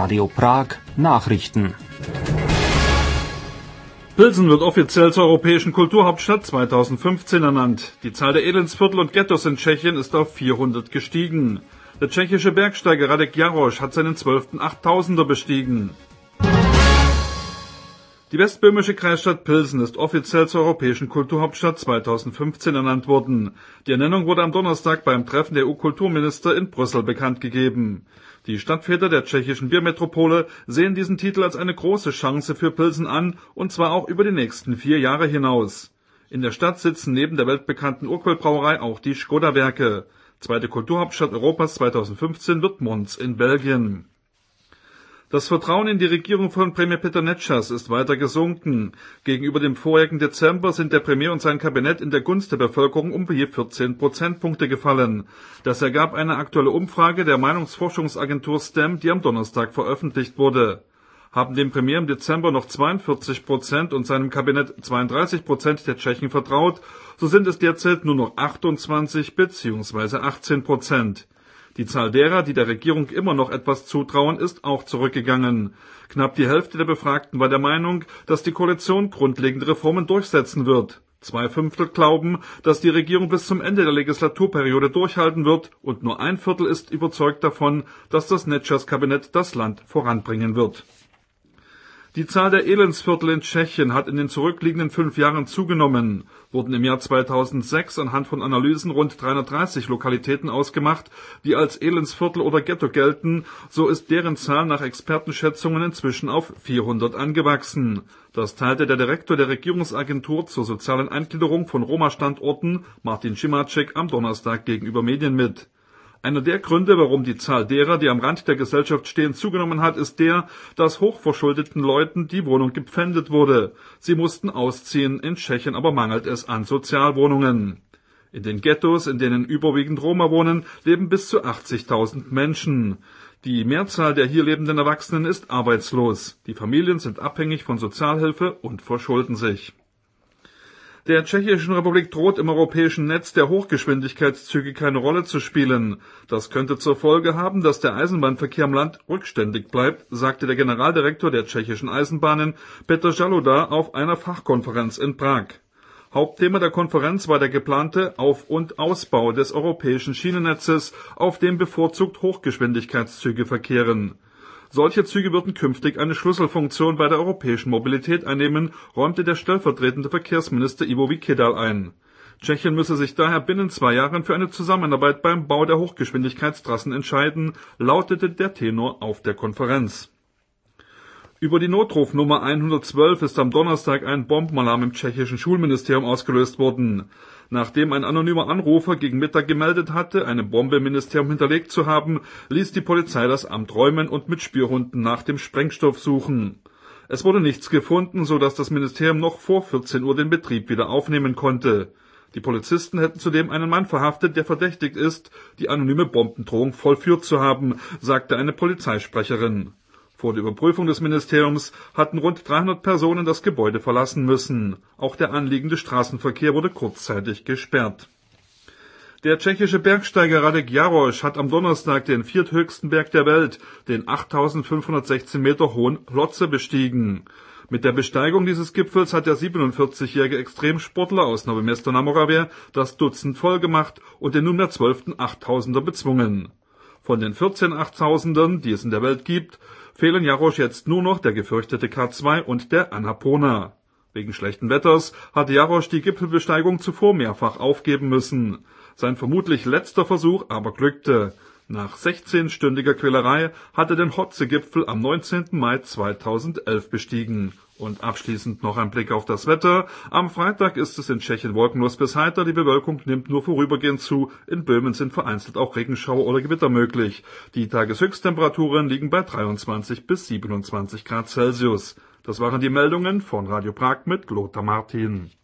Radio Prag Nachrichten. Pilsen wird offiziell zur europäischen Kulturhauptstadt 2015 ernannt. Die Zahl der Elendsviertel und Ghettos in Tschechien ist auf 400 gestiegen. Der tschechische Bergsteiger Radek Járos hat seinen 12. 8000er bestiegen. Die westböhmische Kreisstadt Pilsen ist offiziell zur europäischen Kulturhauptstadt 2015 ernannt worden. Die Ernennung wurde am Donnerstag beim Treffen der EU-Kulturminister in Brüssel bekannt gegeben. Die Stadtväter der tschechischen Biermetropole sehen diesen Titel als eine große Chance für Pilsen an, und zwar auch über die nächsten 4 Jahre hinaus. In der Stadt sitzen neben der weltbekannten Urquell-Brauerei auch die Škoda-Werke. Zweite Kulturhauptstadt Europas 2015 wird Mons in Belgien. Das Vertrauen in die Regierung von Premier Peter Nečas ist weiter gesunken. Gegenüber dem vorigen Dezember sind der Premier und sein Kabinett in der Gunst der Bevölkerung um je 14 Prozentpunkte gefallen. Das ergab eine aktuelle Umfrage der Meinungsforschungsagentur STEM, die am Donnerstag veröffentlicht wurde. Haben dem Premier im Dezember noch 42% und seinem Kabinett 32% der Tschechen vertraut, so sind es derzeit nur noch 28 bzw. 18%. Die Zahl derer, die der Regierung immer noch etwas zutrauen, ist auch zurückgegangen. Knapp die Hälfte der Befragten war der Meinung, dass die Koalition grundlegende Reformen durchsetzen wird. 2/5 glauben, dass die Regierung bis zum Ende der Legislaturperiode durchhalten wird, und nur 1/4 ist überzeugt davon, dass das Nečas-Kabinett das Land voranbringen wird. Die Zahl der Elendsviertel in Tschechien hat in den zurückliegenden 5 Jahren zugenommen. Wurden im Jahr 2006 anhand von Analysen rund 330 Lokalitäten ausgemacht, die als Elendsviertel oder Ghetto gelten, so ist deren Zahl nach Expertenschätzungen inzwischen auf 400 angewachsen. Das teilte der Direktor der Regierungsagentur zur sozialen Eingliederung von Roma-Standorten, Martin Šimacek, am Donnerstag gegenüber Medien mit. Einer der Gründe, warum die Zahl derer, die am Rand der Gesellschaft stehen, zugenommen hat, ist der, dass hochverschuldeten Leuten die Wohnung gepfändet wurde. Sie mussten ausziehen, in Tschechien aber mangelt es an Sozialwohnungen. In den Ghettos, in denen überwiegend Roma wohnen, leben bis zu 80.000 Menschen. Die Mehrzahl der hier lebenden Erwachsenen ist arbeitslos. Die Familien sind abhängig von Sozialhilfe und verschulden sich. Der Tschechischen Republik droht im europäischen Netz der Hochgeschwindigkeitszüge keine Rolle zu spielen. Das könnte zur Folge haben, dass der Eisenbahnverkehr im Land rückständig bleibt, sagte der Generaldirektor der tschechischen Eisenbahnen, Petr Žaluda, auf einer Fachkonferenz in Prag. Hauptthema der Konferenz war der geplante Auf- und Ausbau des europäischen Schienennetzes, auf dem bevorzugt Hochgeschwindigkeitszüge verkehren. Solche Züge würden künftig eine Schlüsselfunktion bei der europäischen Mobilität einnehmen, räumte der stellvertretende Verkehrsminister Ivo Vikedal ein. Tschechien müsse sich daher binnen 2 Jahren für eine Zusammenarbeit beim Bau der Hochgeschwindigkeitstrassen entscheiden, lautete der Tenor auf der Konferenz. Über die Notrufnummer 112 ist am Donnerstag ein Bombenalarm im tschechischen Schulministerium ausgelöst worden. Nachdem ein anonymer Anrufer gegen Mittag gemeldet hatte, eine Bombe im Ministerium hinterlegt zu haben, ließ die Polizei das Amt räumen und mit Spürhunden nach dem Sprengstoff suchen. Es wurde nichts gefunden, so dass das Ministerium noch vor 14 Uhr den Betrieb wieder aufnehmen konnte. Die Polizisten hätten zudem einen Mann verhaftet, der verdächtigt ist, die anonyme Bombendrohung vollführt zu haben, sagte eine Polizeisprecherin. Vor der Überprüfung des Ministeriums hatten rund 300 Personen das Gebäude verlassen müssen. Auch der anliegende Straßenverkehr wurde kurzzeitig gesperrt. Der tschechische Bergsteiger Radek Járos hat am Donnerstag den 4. Berg der Welt, den 8.516 Meter hohen Lhotse, bestiegen. Mit der Besteigung dieses Gipfels hat der 47-jährige Extremsportler aus Nové Město na Moravě das Dutzend vollgemacht und den nunmehr 12. 8000er bezwungen. Von den 14 8000ern, die es in der Welt gibt, fehlen Járos jetzt nur noch der gefürchtete K2 und der Annapurna. Wegen schlechten Wetters hatte Járos die Gipfelbesteigung zuvor mehrfach aufgeben müssen. Sein vermutlich letzter Versuch aber glückte. Nach 16-stündiger Quälerei hat er den Lhotse-Gipfel am 19. Mai 2011 bestiegen. Und abschließend noch ein Blick auf das Wetter. Am Freitag ist es in Tschechien wolkenlos bis heiter, die Bewölkung nimmt nur vorübergehend zu. In Böhmen sind vereinzelt auch Regenschauer oder Gewitter möglich. Die Tageshöchsttemperaturen liegen bei 23 bis 27 Grad Celsius. Das waren die Meldungen von Radio Prag mit Lothar Martin.